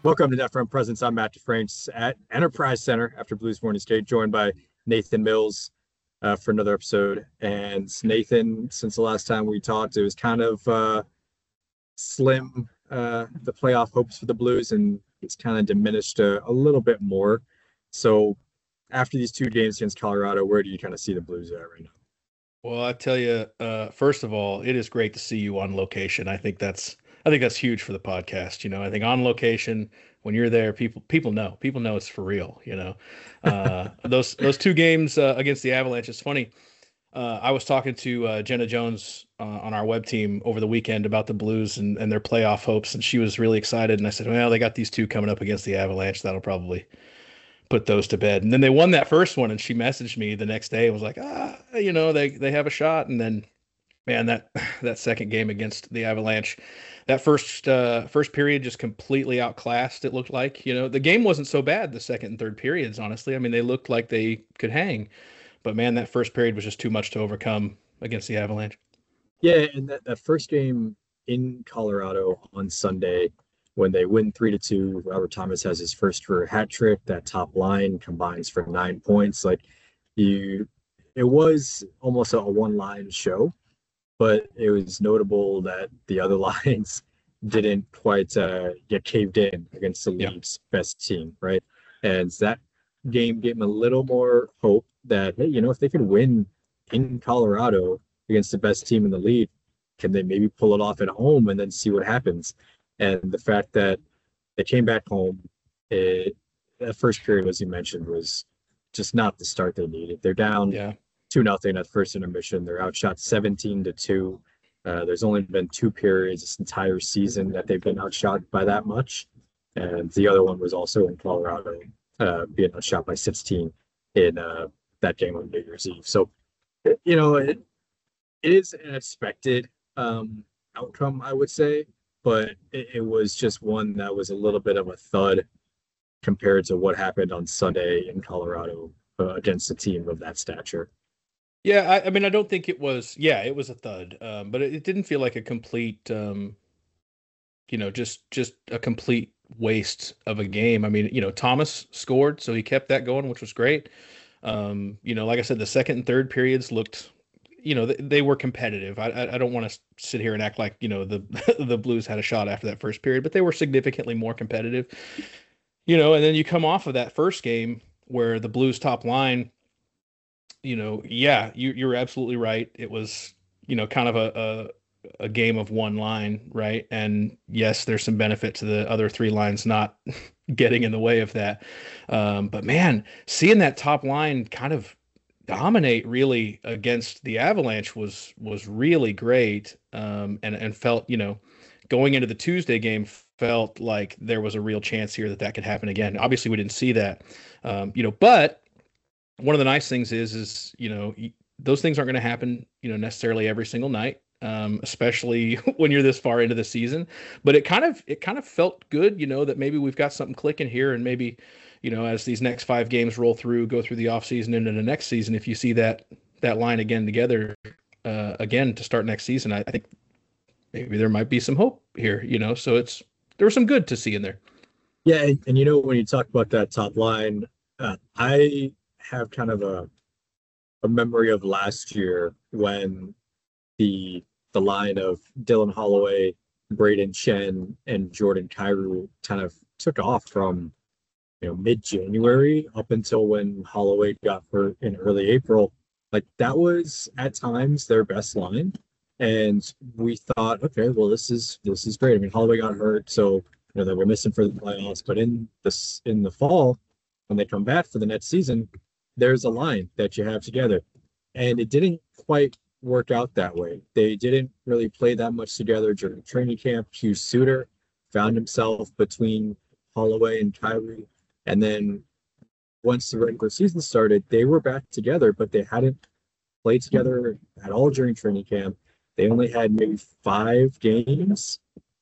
Welcome to Net Front Presence. I'm Matt DeFranks at Enterprise Center after Blues Morning Skate, joined by Nathan Mills for another episode. And Nathan, since the last time we talked, it was kind of slim, the playoff hopes for the Blues, and it's kind of diminished a little bit more. So after these two games against Colorado, where do you kind of see the Blues at right now? Well, I tell you, first of all, it is great to see you on location. I think that's huge for the podcast. I think on location when you're there, people know it's for real. Those two games against the Avalanche. It's funny. I was talking to Jenna Jones on our web team over the weekend about the Blues and their playoff hopes, and she was really excited. And I said, well, they got these two coming up against the Avalanche. That'll probably put those to bed. And then they won that first one, and she messaged me the next day and was like, they have a shot. And then, man, that second game against the Avalanche, that first period just completely outclassed. It looked like, the game wasn't so bad the second and third periods, honestly. I mean, they looked like they could hang, but man, that first period was just too much to overcome against the Avalanche. Yeah, and that first game in Colorado on Sunday, when they win 3-2, Robert Thomas has his first career hat trick. That top line combines for 9 points. It was almost a one-line show, but it was notable that the other lines didn't quite get caved in against the Yeah. league's best team, right? And that game gave them a little more hope that, hey, if they could win in Colorado against the best team in the league, can they maybe pull it off at home and then see what happens? And the fact that they came back home, that first period, as you mentioned, was just not the start they needed. They're down Yeah. 2-0 at first intermission. They're outshot 17-2. There's only been two periods this entire season that they've been outshot by that much. And the other one was also in Colorado, being outshot by 16 in that game on New Year's Eve. So, it is an expected outcome, I would say, but it was just one that was a little bit of a thud compared to what happened on Sunday in Colorado against a team of that stature. Yeah, I mean, I don't think it was. Yeah, it was a thud, but it didn't feel like a complete, just a complete waste of a game. I mean, Thomas scored, so he kept that going, which was great. Like I said, the second and third periods looked, they were competitive. I don't want to sit here and act like the the Blues had a shot after that first period, but they were significantly more competitive. And then you come off of that first game where the Blues top line, yeah, you're absolutely right. It was, kind of a game of one line, right? And yes, there's some benefit to the other three lines not getting in the way of that. But man, seeing that top line kind of dominate really against the Avalanche was really great. And felt, going into the Tuesday game, felt like there was a real chance here that could happen again. Obviously, we didn't see that, but one of the nice things is those things aren't going to happen necessarily every single night, especially when you're this far into the season. But it kind of felt good, that maybe we've got something clicking here, and maybe as these next five games roll through, go through the offseason into the next season, if you see that line again together again to start next season, I think maybe there might be some hope here. So there was some good to see in there. Yeah, and when you talk about that top line, I have kind of a memory of last year when the line of Dylan Holloway, Braden Chen, and Jordan Kyrou kind of took off from mid-January up until when Holloway got hurt in early April. Like, that was at times their best line, and we thought, okay, well, this is great. I mean, Holloway got hurt, so they were missing for the playoffs, but in the fall, when they come back for the next season, there's a line that you have together. And it didn't quite work out that way. They didn't really play that much together during training camp. Hugh Suter found himself between Holloway and Kyrie. And then once the regular season started, they were back together, but they hadn't played together at all during training camp. They only had maybe 5 games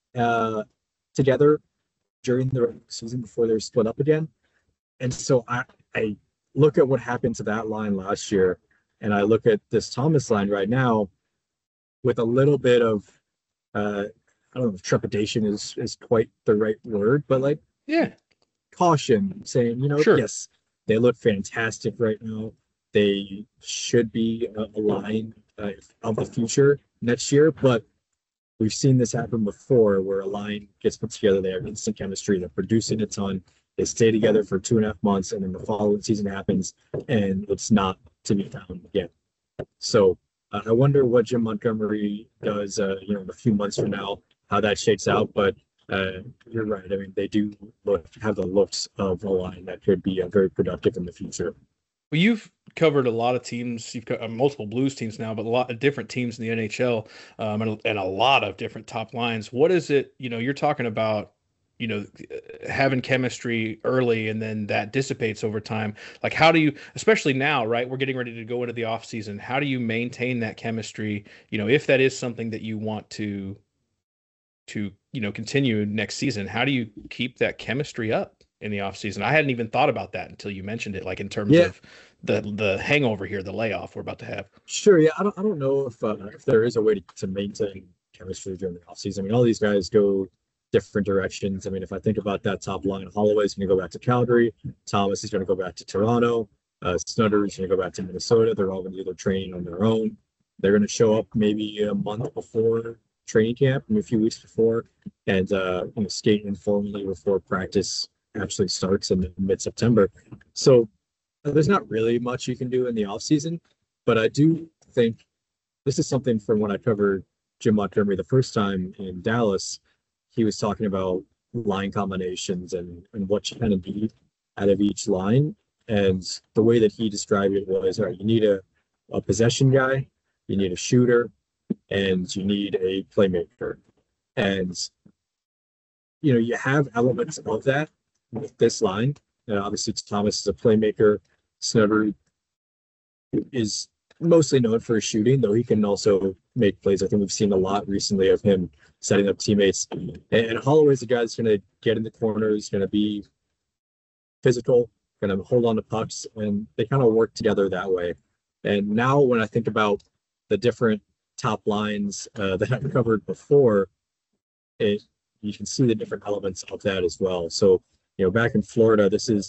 together during the regular season before they were split up again. And so I look at what happened to that line last year, and I look at this Thomas line right now with a little bit of I don't know if trepidation is quite the right word, but like Yeah, caution, saying, sure. yes, they look fantastic right now. They should be a line of the future next year, but we've seen this happen before where a line gets put together, they have instant chemistry, they're producing a ton, they stay together for 2.5 months, and then the following season happens and it's not to be found again. So I wonder what Jim Montgomery does, in a few months from now, how that shakes out. But you're right. I mean, they do have the looks of a line that could be very productive in the future. Well, you've covered a lot of teams. You've got multiple Blues teams now, but a lot of different teams in the NHL, and a lot of different top lines. What is it? You're talking about, having chemistry early and then that dissipates over time. Like, how do you, especially now, right? We're getting ready to go into the off season. How do you maintain that chemistry? If that is something that you want to continue next season, how do you keep that chemistry up in the off season? I hadn't even thought about that until you mentioned it, like in terms Yeah, of the hangover here, the layoff we're about to have. sure. Yeah, I don't know if there is a way to maintain chemistry during the offseason. I mean, all these guys go different directions. I mean, if I think about that top line, Holloway's going to go back to Calgary. Thomas is going to go back to Toronto. Snutter is going to go back to Minnesota. They're all going to do their training on their own. They're going to show up maybe a month before training camp, maybe a few weeks before, and skate informally before practice actually starts in mid-September. So there's not really much you can do in the off season, but I do think this is something from when I covered Jim Montgomery the first time in Dallas. He was talking about line combinations and what you kind of need out of each line. And the way that he described it was, all right, you need a possession guy, you need a shooter, and you need a playmaker. And you have elements of that with this line. Obviously, Thomas is a playmaker. Snutter is mostly known for his shooting, though he can also make plays. I think we've seen a lot recently of him setting up teammates. And Holloway's a guy that's going to get in the corners, going to be physical, going to hold on to pucks, and they kind of work together that way. And now when I think about the different top lines that I've covered before, it you can see the different elements of that as well. So, back in Florida, this is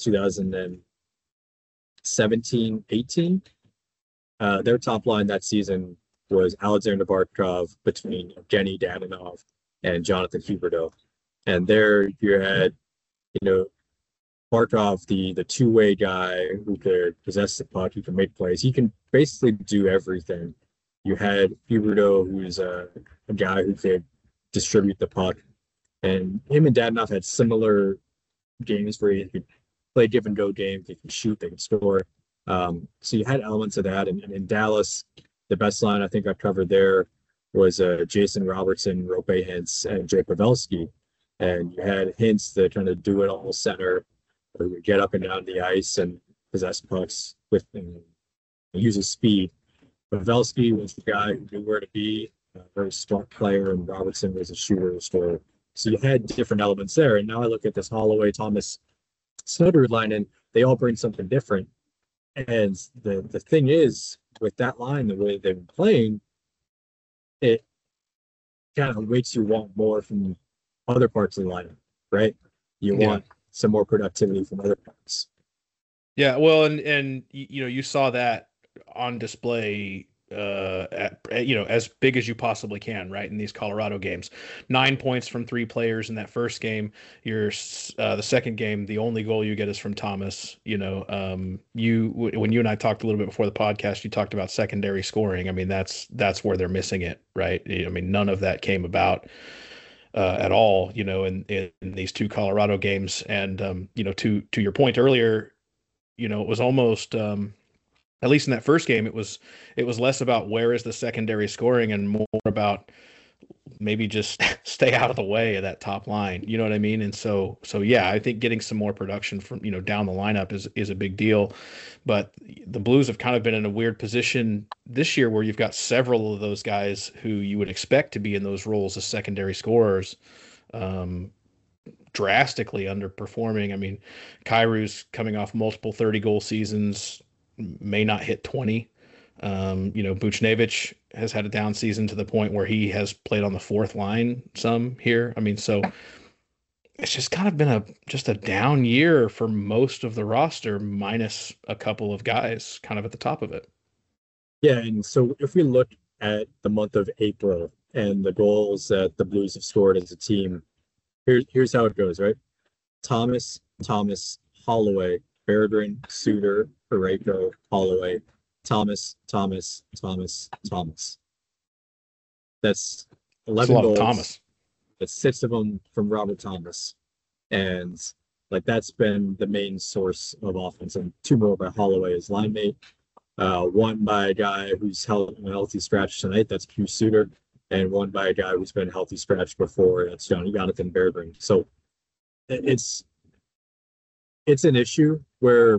2017, 18. Their top line that season was Alexander Barkov between Evgeny Dadonov and Jonathan Huberdeau. And there you had, you know, Barkov, the two-way guy who could possess the puck, who can make plays. He can basically do everything. You had Huberdeau, who's a guy who could distribute the puck. And him and Dadonov had similar games where he could play give and go games. They could shoot, they could score. So you had elements of that. And in Dallas, the best line I think I've covered there was Jason Robertson, Rope Hintz, and Jay Pavelski. And you had Hintz that kind of do it all center, or would get up and down the ice and possess pucks with and use his speed. Pavelski was the guy who knew where to be, a very smart player, and Robertson was a shooter, a scorer. So you had different elements there. And now I look at this Holloway, Thomas, Sutter line, and they all bring something different. And the thing is, with that line, the way they've been playing, it kind of makes you want more from other parts of the lineup, right? You Yeah. want some more productivity from other parts. Yeah, well, and you saw that on display as big as you possibly can, right? In these Colorado games, 9 points from three players in that first game. The second game, the only goal you get is from Thomas. When you and I talked a little bit before the podcast, you talked about secondary scoring. I mean, that's where they're missing it, right? I mean, none of that came about at all, in these two Colorado games. And to your point earlier, it was almost at least in that first game, it was less about where is the secondary scoring and more about maybe just stay out of the way of that top line. You know what I mean? And so yeah, I think getting some more production from down the lineup is a big deal. But the Blues have kind of been in a weird position this year where you've got several of those guys who you would expect to be in those roles as secondary scorers. Drastically underperforming. I mean, Kairu's coming off multiple 30-goal seasons, may not hit 20. Buchnevich has had a down season to the point where he has played on the fourth line some here. I mean, so it's just kind of been a down year for most of the roster, minus a couple of guys kind of at the top of it. Yeah, and so if we look at the month of April and the goals that the Blues have scored as a team, here's how it goes, right? Thomas, Holloway, Berggren, Suter, Parayko, Holloway, Thomas. That's It's a 11 lot of goals. Thomas. That's 6 of them from Robert Thomas. And like that's been the main source of offense. And two more by Holloway, his line mate. One by a guy who's held a healthy scratch tonight. That's Q Suter. And one by a guy who's been healthy scratch before. That's Jonathan Berggren. So it's an issue where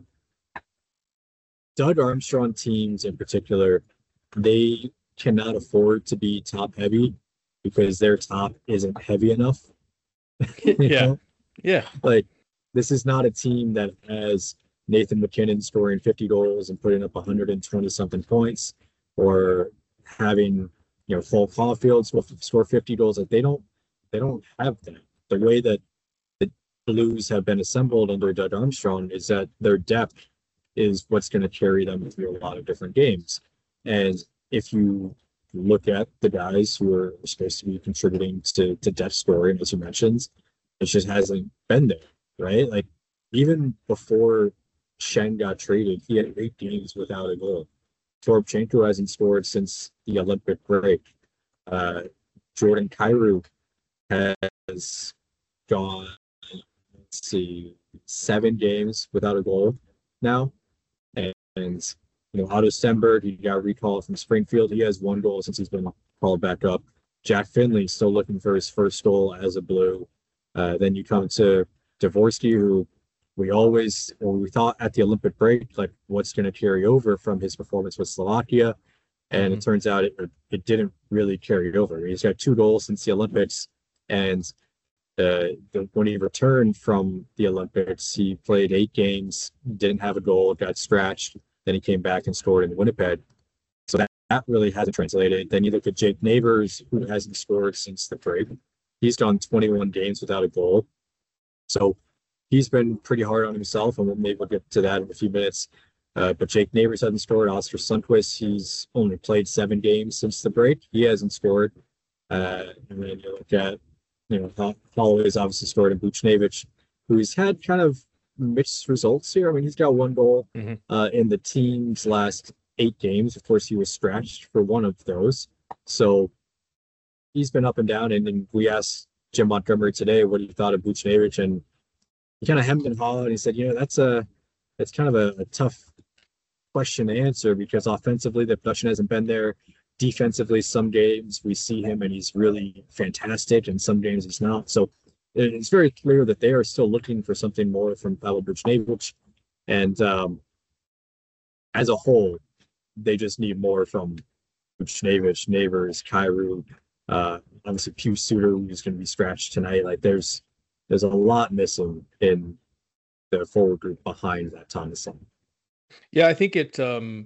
Doug Armstrong teams in particular, they cannot afford to be top heavy because their top isn't heavy enough. You Yeah. know, Yeah. like this is not a team that has Nathan MacKinnon scoring 50 goals and putting up 120 something points, or having Cole Caulfield score 50 goals. Like they don't have that. The way that the Blues have been assembled under Doug Armstrong is that their depth is what's going to carry them through a lot of different games. And if you look at the guys who are supposed to be contributing to depth scoring, as you mentioned, it just hasn't been there, right? Like even before Shen got traded, he had 8 games without a goal. Toropchenko hasn't scored since the Olympic break. Uh, Jordan Kyrou has gone, let's see, 7 games without a goal now. And Otto Stenberg, he got recalled from Springfield. He has 1 goal since he's been called back up. Jack Finley still looking for his first goal as a Blue. Then you come to Dvorsky, who we thought at the Olympic break, like what's going to carry over from his performance with Slovakia. And it turns out it didn't really carry over. He's got 2 goals since the Olympics. And when he returned from the Olympics, he played 8 games, didn't have a goal, got scratched. Then he came back and scored in Winnipeg. So that really hasn't translated. Then you look at Jake Neighbors, who hasn't scored since the break. He's gone 21 games without a goal. So he's been pretty hard on himself, and maybe we'll get to that in a few minutes. But Jake Neighbors hasn't scored. Oscar Sundqvist, he's only played 7 games since the break. He hasn't scored. And then you look at, Holloway's obviously scored, and Buchnevich, who's had kind of mixed results here. I mean, he's got 1 goal in the team's last 8 games. Of course, he was scratched for one of those. So he's been up and down. And we asked Jim Montgomery today what he thought of Buchnevich, and he kind of hemmed and hawed. And he said, that's kind of a tough question to answer because offensively the production hasn't been there. Defensively, some games we see him and he's really fantastic, and some games he's not. So it's very clear that they are still looking for something more from Pavel Buchnevich. And as a whole, they just need more from Buchnevich, Neighbors, Kyrou, obviously Pius Suter, who's going to be scratched tonight. Like there's a lot missing in the forward group behind that Thomas line. Yeah, I think it.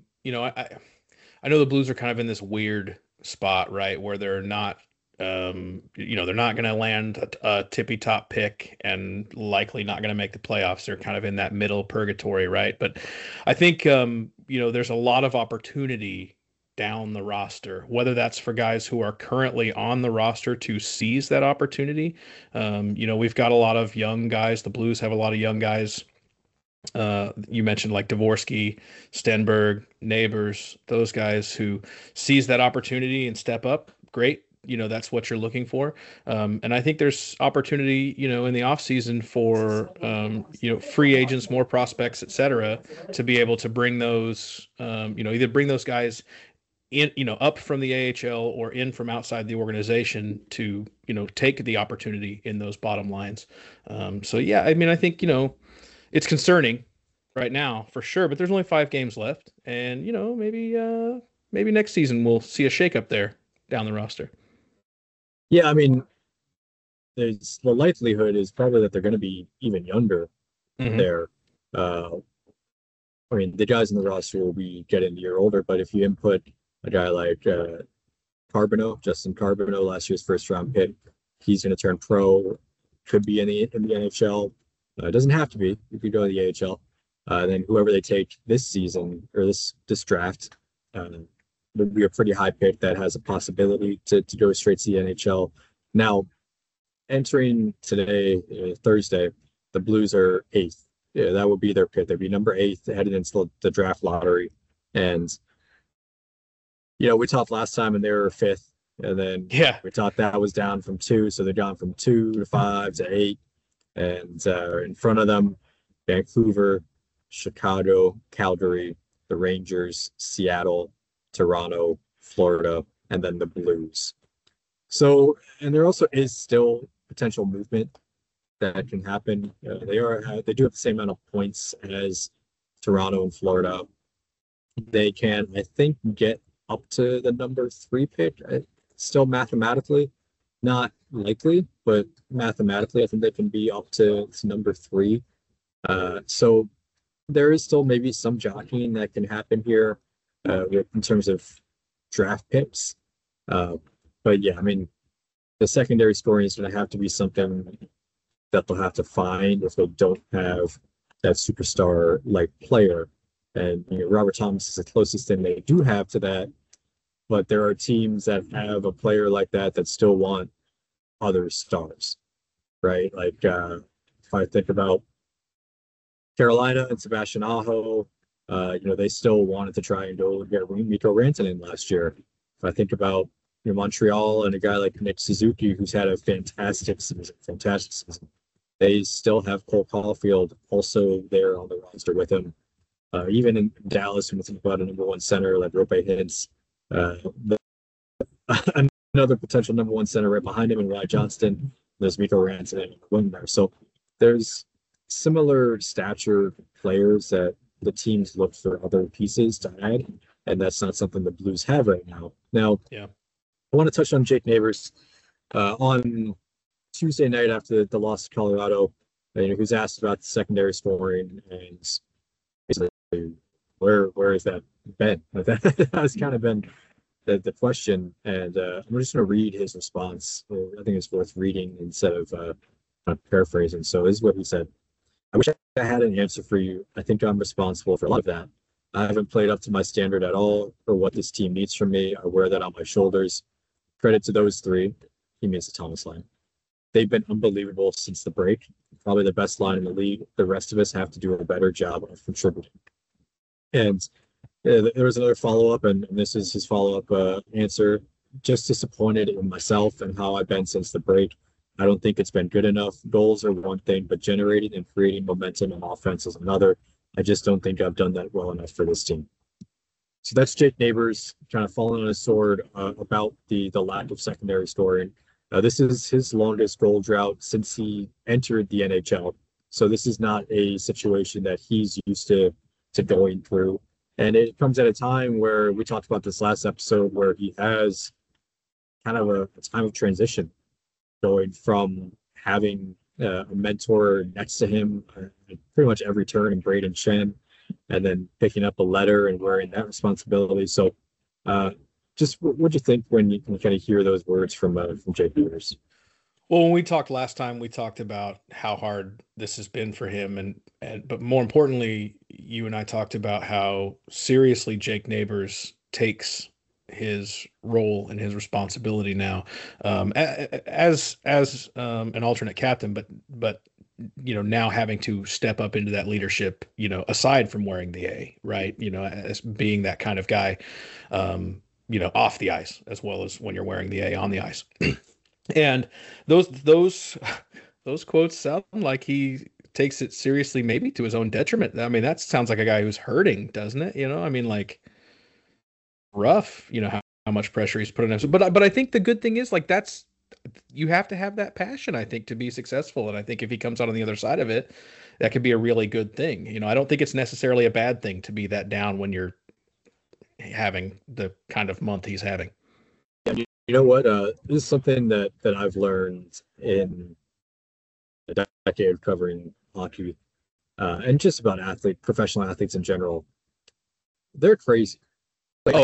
I know the Blues are kind of in this weird spot, right, where they're not, they're not going to land a tippy top pick and likely not going to make the playoffs. They're kind of in that middle purgatory, right? But I think, there's a lot of opportunity down the roster, whether that's for guys who are currently on the roster to seize that opportunity. We've got a lot of young guys. The Blues have a lot of young guys. You mentioned like Dvorsky, Stenberg, Neighbors, those guys who seize that opportunity and step up. Great. That's what you're looking for. And I think there's opportunity, in the offseason for, free agents, more prospects, et cetera, to be able to bring those, either bring those guys in, up from the AHL or in from outside the organization to, take the opportunity in those bottom lines. So, yeah, I mean, I think, it's concerning right now for sure, but there's only 5 games left, and maybe next season we'll see a shakeup there down the roster. Yeah, I mean, the likelihood is probably that they're going to be even younger there. I mean, the guys in the roster will be getting a year older, but if you input a guy like Justin Carbonneau, last year's first round pick, he's going to turn pro could be in the NHL. It doesn't have to be. You could go to the AHL. Then whoever they take this season or this draft would be a pretty high pick that has a possibility to go straight to the NHL. Now, entering today, Thursday, the Blues are eighth. Yeah, that would be their pick. They'd be number eighth headed into the draft lottery. And, we talked last time and they were fifth. And then we thought that was down from 2. So they've gone from 2 to 5 to 8. And in front of them, Vancouver, Chicago, Calgary, the Rangers, Seattle, Toronto, Florida, and then the Blues. So, and there also is still potential movement that can happen. They do have the same amount of points as Toronto and Florida. They can, I think, get up to the number 3 pick. Still mathematically, not likely, but mathematically, I think they can be up to number 3. So there is still maybe some jockeying that can happen here in terms of draft picks. But yeah, I mean, the secondary scoring is going to have to be something that they'll have to find if they don't have that superstar-like player. And Robert Thomas is the closest thing they do have to that. But there are teams that have a player like that still want other stars, right? Like if I think about Carolina and Sebastian Aho, they still wanted to try and go get Mikko Rantanen last year. If I think about Montreal and a guy like Nick Suzuki, who's had a fantastic season, they still have Cole Caulfield also there on the roster with him. Even in Dallas, when you think about a number 1 center like Roope Hintz, another potential number 1 center right behind him, and Ryan Johnston, there's Mikko Rantanen wing there. So there's similar stature players that the teams look for other pieces to add, and that's not something the Blues have right now. Now, I want to touch on Jake Neighbors. On Tuesday night after the loss to Colorado, who's asked about the secondary scoring and basically where has that been? That has kind of been the question, and I'm just going to read his response. I think it's worth reading instead of kind of paraphrasing. So this is what he said. I wish I had an answer for you. I think I'm responsible for a lot of that. I haven't played up to my standard at all for what this team needs from me. I wear that on my shoulders. Credit to those 3. He means the Thomas line. They've been unbelievable since the break. Probably the best line in the league. The rest of us have to do a better job of contributing. And there was another follow-up, and this is his follow-up answer. Just disappointed in myself and how I've been since the break. I don't think it's been good enough. Goals are one thing, but generating and creating momentum on offense is another. I just don't think I've done that well enough for this team. So that's Jake Neighbors kind of falling on his sword about the lack of secondary scoring. This is his longest goal drought since he entered the NHL. So this is not a situation that he's used to going through. And it comes at a time where we talked about this last episode where he has kind of a time of transition, going from having a mentor next to him pretty much every turn in Braden Shen, and then picking up a letter and wearing that responsibility. So just what'd you think when you kind of hear those words from Jake Neighbors? Well, when we talked last time, we talked about how hard this has been for him, but more importantly, you and I talked about how seriously Jake Neighbors takes his role and his responsibility now as an alternate captain, but now having to step up into that leadership, aside from wearing the A, right? As being that kind of guy, off the ice as well as when you're wearing the A on the ice. And those quotes sound like he takes it seriously, maybe to his own detriment. I mean, that sounds like a guy who's hurting, doesn't it? I mean, like, rough, how much pressure he's put on him. But I think the good thing is, like, you have to have that passion, I think, to be successful. And I think if he comes out on the other side of it, that could be a really good thing. I don't think it's necessarily a bad thing to be that down when you're having the kind of month he's having. You know what? This is something that I've learned in a decade of covering hockey, and just about professional athletes in general. They're crazy. And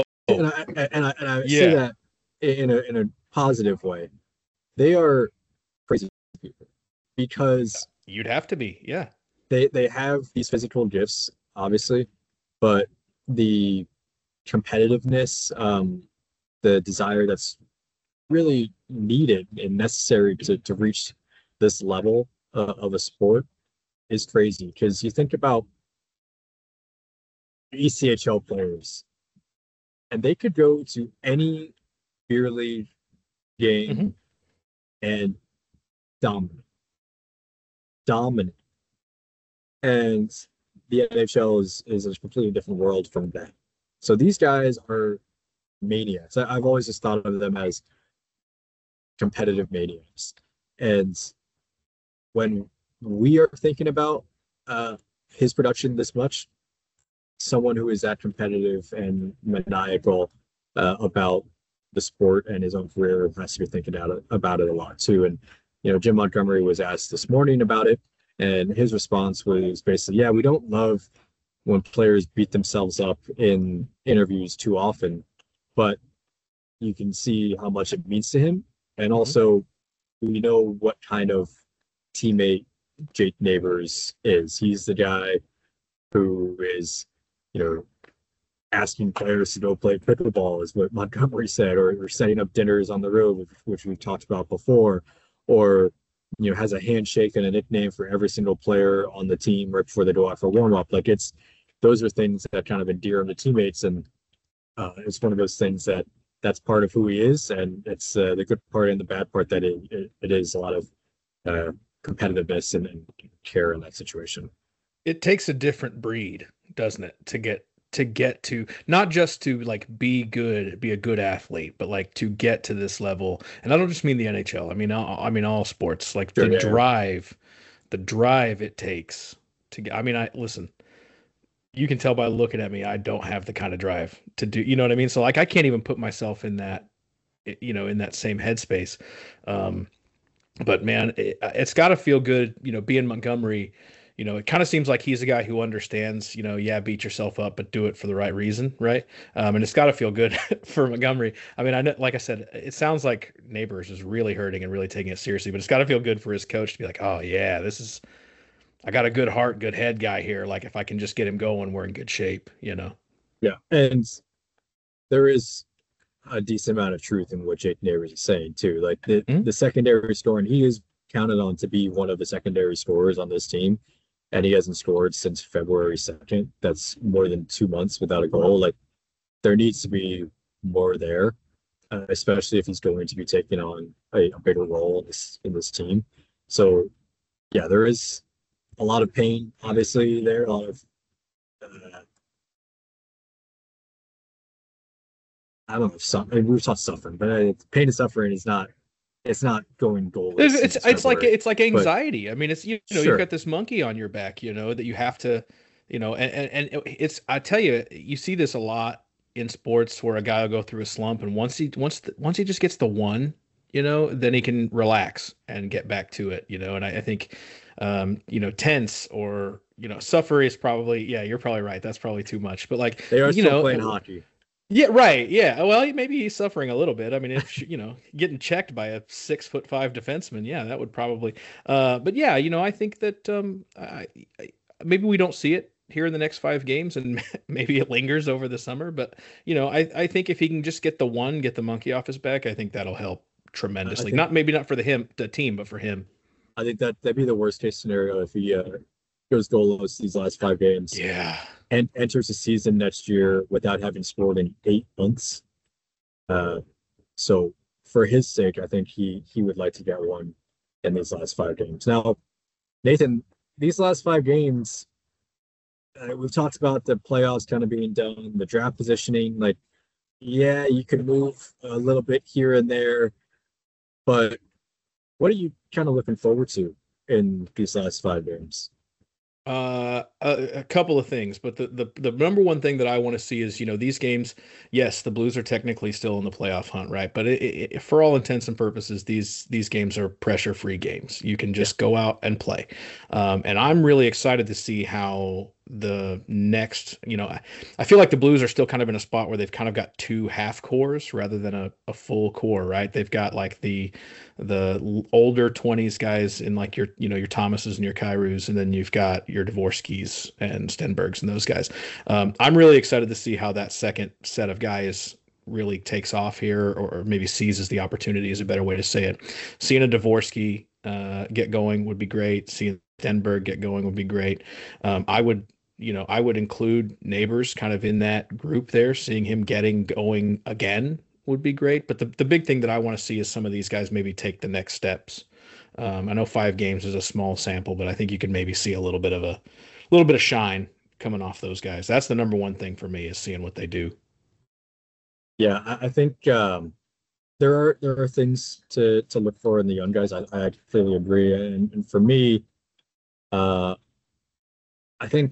I say that in a positive way. They are crazy people. because You'd have to be, yeah. they have these physical gifts, obviously, but the competitiveness, the desire that's really needed and necessary to reach this level of a sport is crazy. Because you think about ECHL players, and they could go to any beer league Hmm. game and dominate, dominate. And the NHL is a completely different world from that. So these guys are maniacs. I've always just thought of them as competitive maniacs. And when we are thinking about uh, his production this much, someone who is that competitive and maniacal about the sport and his own career has to be thinking about it a lot too. And Jim Montgomery was asked this morning about it, and his response was basically, "Yeah, we don't love when players beat themselves up in interviews too often, but you can see how much it means to him, and Hmm. also we know what kind of teammate Jake Neighbors is. He's the guy who is, you know, asking players to go play pickleball, is what Montgomery said, or setting up dinners on the road, which we've talked about before, or has a handshake and a nickname for every single player on the team right before they go out for warm up. Like those are things that kind of endear him to teammates, and it's one of those things that's part of who he is, and it's the good part and the bad part that it is a lot of uh, competitiveness and care in that situation. It takes a different breed, doesn't it, to not just to like be good, be a good athlete, but like to get to this level. And I don't just mean the NHL. I mean all sports. Like Sure, yeah, the drive it takes to get. I mean, I listen. You can tell by looking at me, I don't have the kind of drive to do. You know what I mean? So like, I can't even put myself in that, in that same headspace. Um, but man, it's got to feel good, being Montgomery. It kind of seems like he's a guy who understands, yeah, beat yourself up, but do it for the right reason, right? And it's got to feel good for Montgomery. I mean, I know, like I said, it sounds like Neighbors is really hurting and really taking it seriously, but it's got to feel good for his coach to be like, oh yeah, I got a good heart, good head guy here. Like if I can just get him going, we're in good shape. yeah. And there is a decent amount of truth in what Jake Neighbors is saying too. Like Mhm. the secondary scorer, and he is counted on to be one of the secondary scorers on this team, and he hasn't scored since February 2nd. That's more than 2 months without a goal. Like there needs to be more there, especially if he's going to be taking on a bigger role in this team. So yeah, there is a lot of pain, obviously there, a lot of uh, I don't know, I mean, we've talked suffering, but pain and suffering is not, it's not going goalless It's since it's like February. it's like But anxiety. I mean, it's you've sure, got this monkey on your back, that you have to, and it's I tell you, you see this a lot in sports where a guy will go through a slump, and once he just gets the one, then he can relax and get back to it, and I think, tense or suffer is probably, yeah, you're probably right. That's probably too much, but like, they are still playing hockey. yeah, right. Yeah. Well, maybe he's suffering a little bit. I mean, if getting checked by a 6'5" defenseman, yeah, that would probably. But yeah, I think that maybe we don't see it here in the next 5 games, and maybe it lingers over the summer. But I think if he can just get the one, get the monkey off his back, I think that'll help I tremendously. think Not for the team, but for him. I think that'd be the worst case scenario if he goes goalless these last 5 games Yeah. and enters the season next year without having scored in 8 months. Uh, so for his sake, I think he would like to get one in these last 5 games. Now, Nathan, these last 5 games, we've talked about the playoffs kind of being done, the draft positioning. Like, yeah, you can move a little bit here and there, but what are you kind of looking forward to in these last 5 games? A couple of things, but the number one thing that I want to see is, these games. Yes, the Blues are technically still in the playoff hunt, right? But for all intents and purposes, these games are pressure-free games. You can Yeah, just go out and play, and I'm really excited to see how the next, I feel like the Blues are still kind of in a spot where they've kind of got two half cores rather than a full core, right? They've got like the older 20s guys in like your Thomases and your Kyrus, and then you've got your Dvorskys and Stenbergs and those guys. I'm really excited to see how that second set of guys really takes off here, or maybe seizes the opportunity is a better way to say it. Seeing a Dvorsky get going would be great. Seeing Stenberg get going would be great. I would include Neighbors kind of in that group there. Seeing him getting going again would be great. But the big thing that I want to see is some of these guys maybe take the next steps. I know 5 games is a small sample, but I think you can maybe see a little bit of shine coming off those guys. That's the number one thing for me, is seeing what they do. Yeah, I think there are things to look for in the young guys. I completely agree. And for me, uh, I think,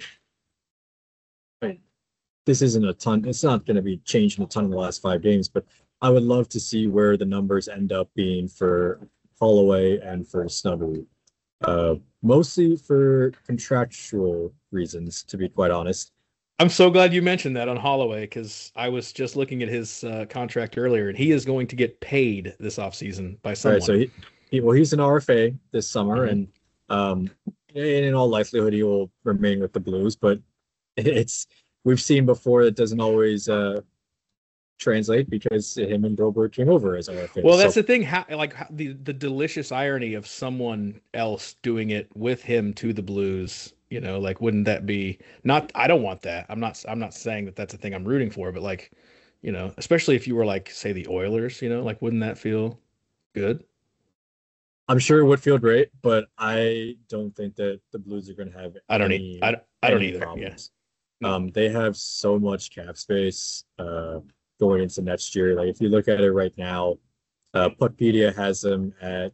I mean, this isn't a ton. It's not going to be changing a ton in the last 5 games, but I would love to see where the numbers end up being for Holloway and for Snuggerud. Mostly for contractual reasons, to be quite honest. I'm so glad you mentioned that on Holloway, because I was just looking at his contract earlier, and he is going to get paid this offseason by Right. someone. So he's an RFA this summer, Mhm. and um, in all likelihood he will remain with the Blues. But it's we've seen before that doesn't always translate because him and Broberg came over as RFAs. Well, that's So the thing. The delicious irony of someone else doing it with him to the Blues. Like, wouldn't that be not? I don't want that. I'm not saying that that's a thing I'm rooting for, but like, especially if you were like, say, the Oilers. Like, wouldn't that feel good? I'm sure it would feel great, but I don't think that the Blues are going to have I don't need. any I don't any either. Yeah. problems. No. They have so much cap space going into next year. Like if you look at it right now, Puckpedia has them at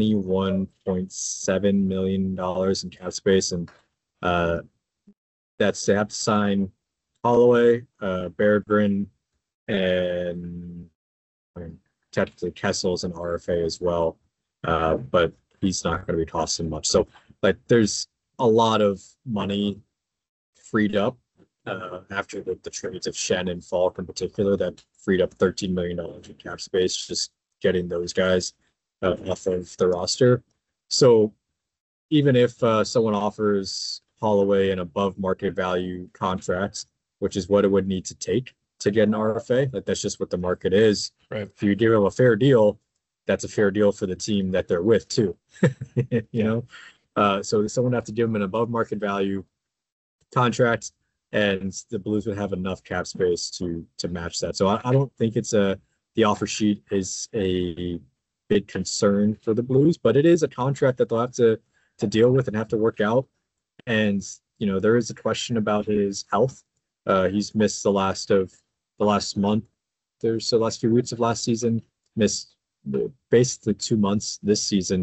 $21.7 million in cap space, and uh, that's they have to sign Holloway, Berggren, and I mean, technically Kessel's an RFA as well, but he's not going to be costing much. So, like, there's a lot of money freed up after the trades of Shen and Falk in particular that freed up $13 million in cap space, just getting those guys off of the roster. So even if someone offers Holloway an above market value contract, which is what it would need to take to get an RFA, like that's just what the market is. Right. If you give them a fair deal, that's a fair deal for the team that they're with too. you know, so someone would have to give them an above market value contract, and the Blues would have enough cap space to match that. So I don't think the offer sheet is a big concern for the Blues, but it is a contract that they'll have to deal with and have to work out. And there is a question about his health. He's missed the last month. There's the last few weeks of last season. Missed basically 2 months this season.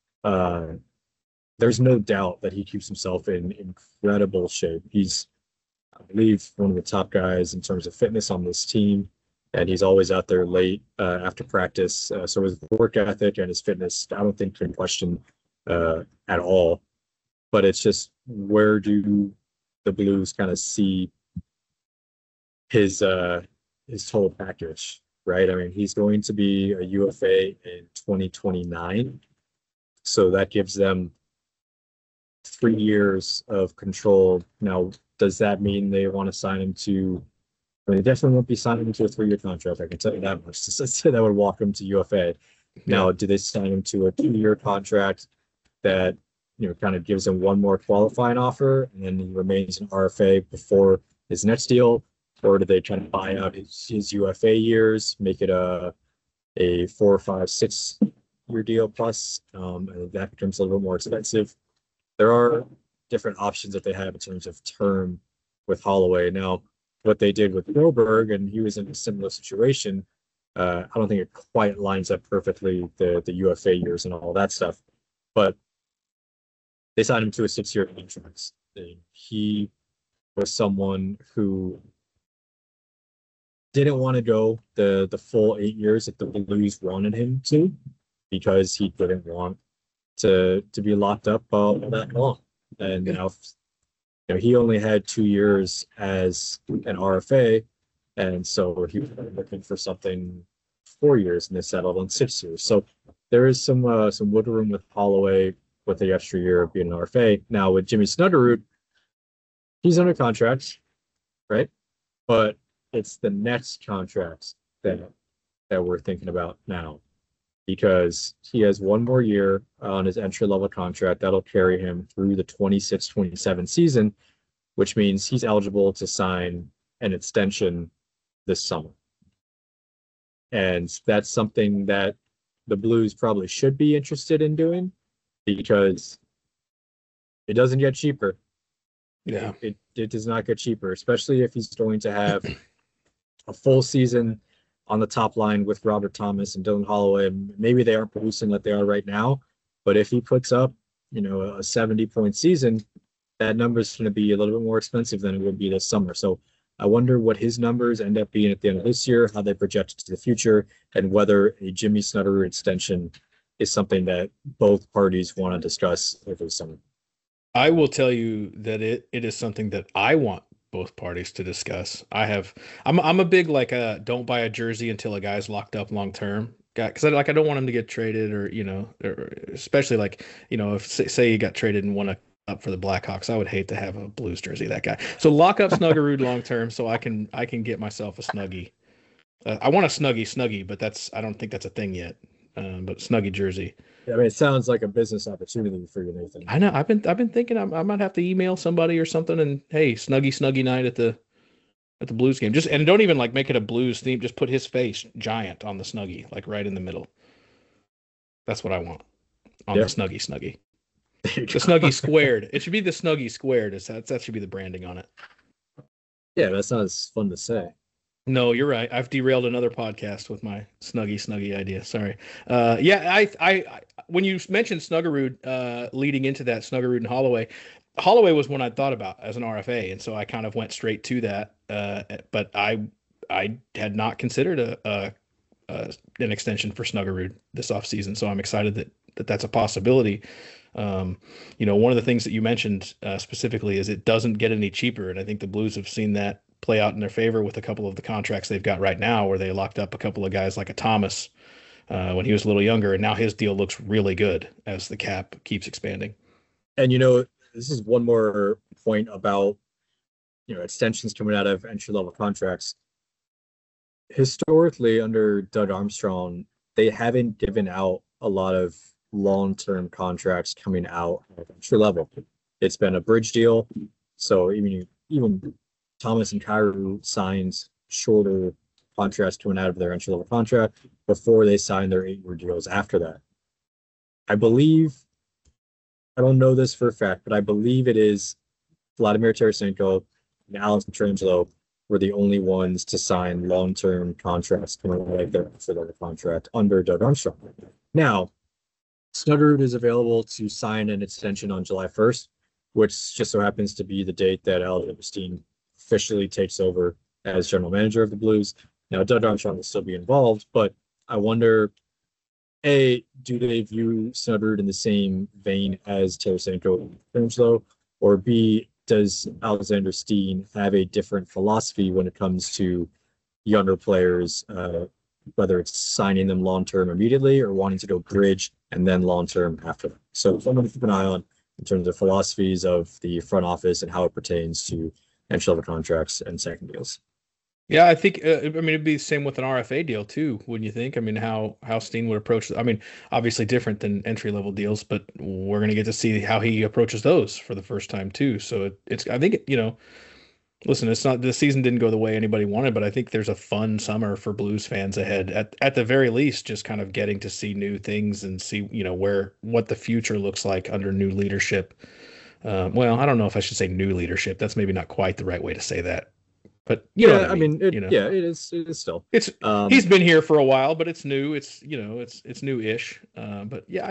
There's no doubt that he keeps himself in incredible shape. He's, I believe, one of the top guys in terms of fitness on this team, and he's always out there late after practice. So his work ethic and his fitness, I don't think can question at all. But it's just, where do the Blues kind of see his total package, right? I mean, he's going to be a UFA in 2029, so that gives them 3 years of control. Now, does that mean they want to sign him to? I mean, they definitely won't be signing him to a 3-year contract. I can tell you that much. So that would walk him to UFA. Now, do they sign him to a 2-year contract that kind of gives him one more qualifying offer, and then he remains an RFA before his next deal, or do they try to buy out his UFA years, make it a 4, 5, 6-year deal plus, and that becomes a little more expensive. There are different options that they have in terms of term with Holloway. Now, what they did with Broberg, and he was in a similar situation, I don't think it quite lines up perfectly, the UFA years and all that stuff, but they signed him to a 6-year contract. He was someone who didn't want to go the full 8 years that the Blues wanted him to, because he didn't want to be locked up all that long. And he only had 2 years as an RFA, and so he was looking for something 4 years, and they settled on 6 years. So there is some wiggle room with Holloway with the extra year of being an RFA. Now with Jimmy Snuggerud, he's under contract, right? But it's the next contracts that we're thinking about now because he has 1 more year on his entry level contract that'll carry him through the 26-27 season, which means he's eligible to sign an extension this summer. And that's something that the Blues probably should be interested in doing because it doesn't get cheaper. Yeah. It does not get cheaper, especially if he's going to have a full season on the top line with Robert Thomas and Dylan Holloway. Maybe they aren't producing like they are right now, but if he puts up, a 70-point season, that number is going to be a little bit more expensive than it would be this summer. So I wonder what his numbers end up being at the end of this year, how they project to the future, and whether a Jimmy Snuggerud extension is something that both parties want to discuss over the summer. I will tell you that it is something that I want both parties to discuss. I'm a big don't buy a jersey until a guy's locked up long term guy because I don't want him to get traded or especially if say he got traded and won up for the Blackhawks, I would hate to have a Blues jersey that guy. So lock up Snuggerud long term so I can get myself a Snuggie. I want a Snuggie, but I don't think that's a thing yet. But Snuggie jersey. Yeah, I mean, it sounds like a business opportunity for you, Nathan. I know. I've been thinking I might have to email somebody or something and hey, Snuggie night at the Blues game. And don't even make it a Blues theme. Just put his face giant on the Snuggie, right in the middle. That's what I want on the Snuggie. The Snuggie squared. It should be the Snuggie squared. That should be the branding on it. Yeah, that's not as fun to say. No, you're right. I've derailed another podcast with my Snuggie idea. Sorry. I when you mentioned Snuggerud, leading into that Snuggerud and Holloway was one I thought about as an RFA, and so I kind of went straight to that. But I had not considered an extension for Snuggerud this offseason, so I'm excited that that's a possibility. One of the things that you mentioned specifically is it doesn't get any cheaper, and I think the Blues have seen that play out in their favor with a couple of the contracts they've got right now, where they locked up a couple of guys like a Thomas when he was a little younger, and now his deal looks really good as the cap keeps expanding. And this is one more point about extensions coming out of entry level contracts. Historically, under Doug Armstrong, they haven't given out a lot of long-term contracts coming out of entry level. It's been a bridge deal, so even Thomas and Kyrou signed shorter contracts coming out of their entry level contract before they signed their 8-year deals after that. I don't know this for a fact, but I believe it is Vladimir Tarasenko and Alex Pietrangelo were the only ones to sign long-term contracts coming out of their entry level contract under Doug Armstrong. Now, Snuggerud is available to sign an extension on July 1st, which just so happens to be the date that Alexander Steen officially takes over as general manager of the Blues. Now, Doug Armstrong will still be involved, but I wonder, A, do they view Snuggerud in the same vein as Tarasenko and Pietrangelo, or B, does Alexander Steen have a different philosophy when it comes to younger players, whether it's signing them long-term immediately or wanting to go bridge and then long-term after that? So someone to keep an eye on in terms of philosophies of the front office and how it pertains to entry-level contracts and second deals. Yeah, I think, it'd be the same with an RFA deal too, wouldn't you think? I mean, how Steen would approach, obviously different than entry-level deals, but we're going to get to see how he approaches those for the first time too. So I think, listen, it's not, the season didn't go the way anybody wanted, but I think there's a fun summer for Blues fans ahead. At the very least, just kind of getting to see new things and see, what the future looks like under new leadership. Well, I don't know if I should say new leadership. That's maybe not quite the right way to say that. But it is still. It's he's been here for a while, but it's new. It's it's new-ish. But yeah,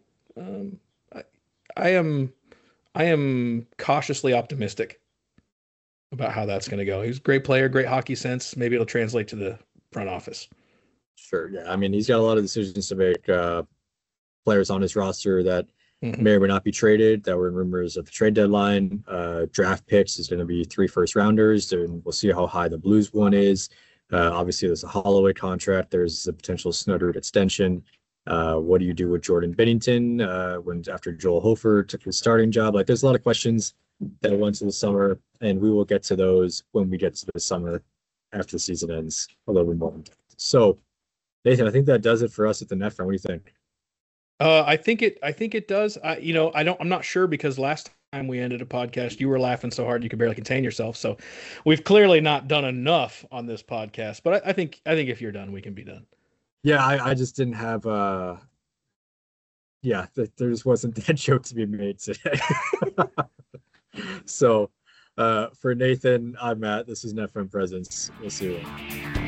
I am cautiously optimistic about how that's going to go. He's a great player, great hockey sense. Maybe it'll translate to the front office. Sure. Yeah. He's got a lot of decisions to make. Players on his roster that Mhm. may or may not be traded that were in rumors of the trade deadline. Draft picks is going to be 3 first-rounders, and we'll see how high the Blues one is. Obviously, there's a Holloway contract. There's a potential Snuddered extension. What do you do with Jordan Bennington when after Joel Hofer took his starting job? Like, there's a lot of questions that went to the summer, and we will get to those when we get to the summer after the season ends a little bit more. So, Nathan, I think that does it for us at the net front. What do you think? I think it does. I'm not sure because last time we ended a podcast, you were laughing so hard you could barely contain yourself. So we've clearly not done enough on this podcast. But I think if you're done, we can be done. Yeah, I just didn't have there just wasn't that joke to be made today. So for Nathan, I'm Matt. This is Net Front Presence. We'll see you.